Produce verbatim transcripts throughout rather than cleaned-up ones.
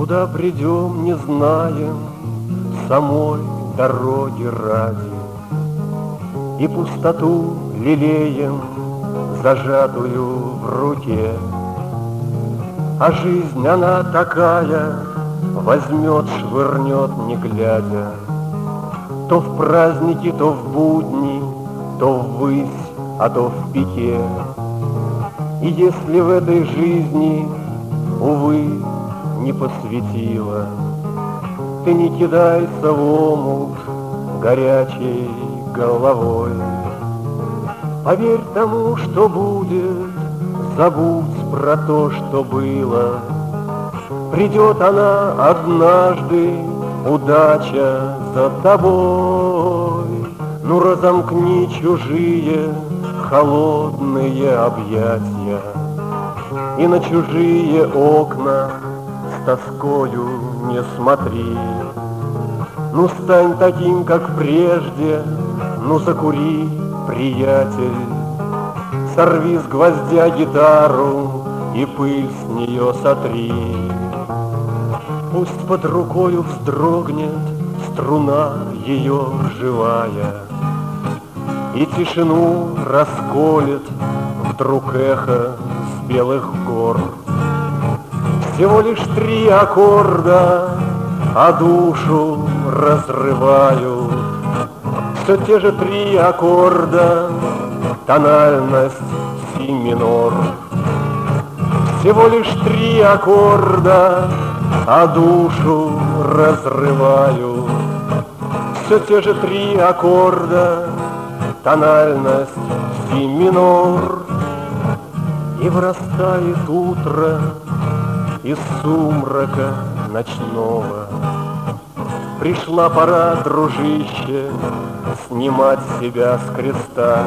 Куда придем, не знаем, самой дороги ради, и пустоту лелеем, зажатую в руке. А жизнь она такая, возьмет, швырнет, не глядя, то в праздники, то в будни, то ввысь, а то в пике. И если в этой жизни, увы, не посветила, ты не кидайся в омут горячей головой. Поверь тому, что будет, забудь про то, что было. Придет она однажды, удача за тобой. Ну разомкни чужие холодные объятия и на чужие окна с тоскою не смотри. Ну стань таким, как прежде, ну закури, приятель, сорви с гвоздя гитару и пыль с нее сотри. Пусть под рукою вздрогнет струна ее живая, и тишину расколет вдруг эхо с белых гор. Всего лишь три аккорда, а душу разрывают все те же три аккорда, тональность си минор. Всего лишь три аккорда, а душу разрывают все те же три аккорда, тональность си минор. И вырастает утро из сумрака ночного. Пришла пора, дружище, снимать себя с креста.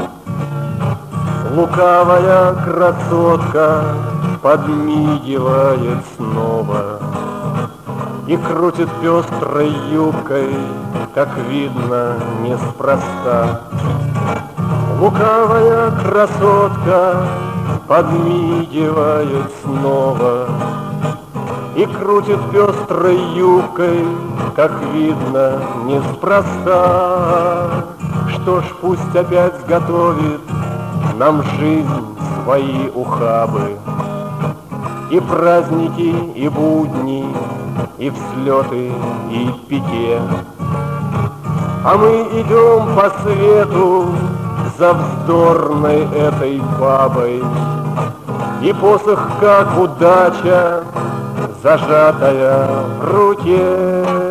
Лукавая красотка подмигивает снова и крутит пестрой юбкой, как видно, неспроста. Лукавая красотка подмигивает снова и крутит пестрой юбкой, как видно, неспроста. Что ж, пусть опять готовит нам жизнь свои ухабы, и праздники, и будни, и взлеты, и пике. А мы идем по свету за вздорной этой бабой, и посох, как удача, зажатая в руке.